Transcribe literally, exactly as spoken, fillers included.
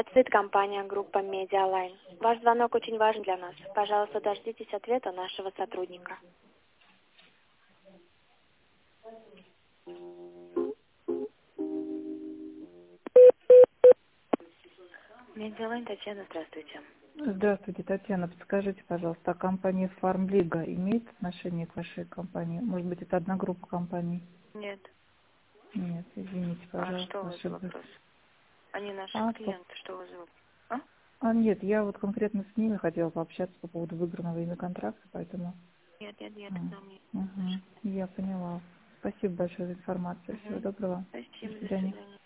Это компания группа Медиалайн. Ваш звонок очень важен для нас. Пожалуйста, дождитесь ответа нашего сотрудника. Медиалайн, Татьяна, здравствуйте. Здравствуйте, Татьяна. Подскажите, пожалуйста, а компания Фармлига имеет отношение к вашей компании? Может быть, это одна группа компаний? Нет. Нет, извините, А пожалуйста, что у вас за ошиблась. вопрос? Они наши А, по- клиенты, что у вас за вопрос? А? а, нет, я вот конкретно с ними хотела пообщаться по поводу выигранного ими контракта, поэтому... Нет, нет, нет, к М, нам нет мгм, отношения. я поняла. Спасибо большое за информацию. Всего Угу. доброго. До Спасибо, до свидания. свидания.